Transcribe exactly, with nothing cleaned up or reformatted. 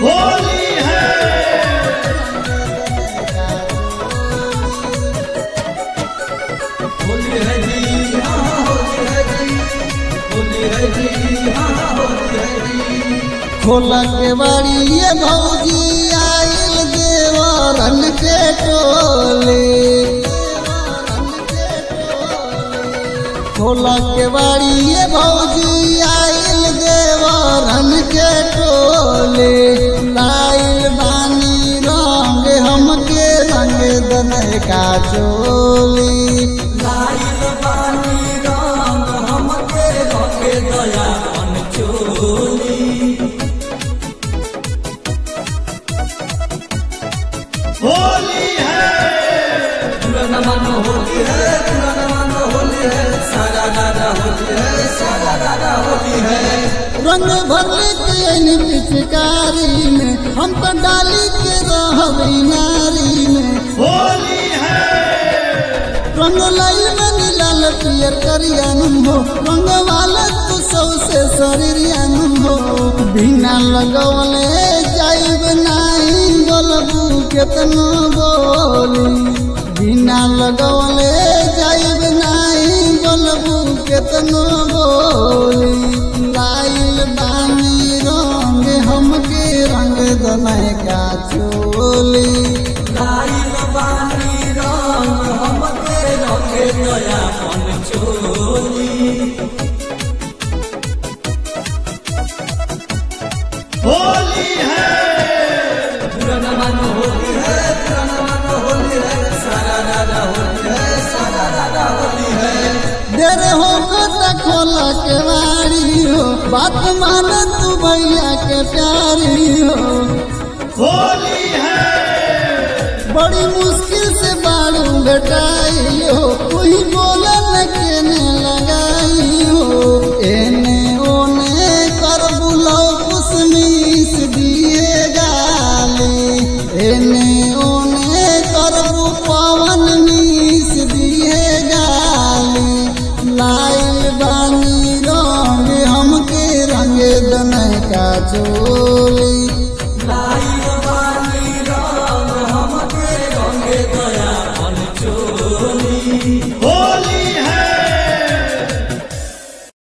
होली है। होली है जी, हाँ होली है जी, होली है जी, हाँ होली है जी। खोला के बाड़ी ये भौजी आइल देवरन के टोले, खोला के बाड़ी ये भौजी आइल देवरन के टोले। लाइल बानी रंग हमके रंग दने का चोली, लाइल बानी रंग हमके रंग दया मन चोली। होली है पुराना मन होली है, पुराना मन होली है, सारा दादा होली है, सारा दादा होली है। रंग भरले के पिचकारी में हम तो डाली के रहबी नारी में। होली है रंग लाइल में लाल पियर करियानुम हो, रंग वाला तू सबसे शरीरियानुम हो। बिना लगवले जाइब नहीं बोलबू केतनो बोली, बिना लगवले जाइब नहीं बोलबू केतनो बोली। लाइल बानी रंग हमके रंग दने का चोली, लाइल बानी रंग हमके रंग दया मन चोली। होली है पुराना मन होली है, पुराना मन होली है, सारा दादा होली है, सारा दादा होली है। देर हो तक खोला के बाड़ी हो, बात मान तू भैया के प्यारी हो। होली है बड़ी मुश्किल से बाड़ू बेटाई हो, कोई बोलन केने लगाई हो। एने ओने कर बुलो कुसमीस दिए गाली, एने ओने कर पवन मीस दिए गाली। लाइल बानी रंग हमके रंग दने का चोली, लाइल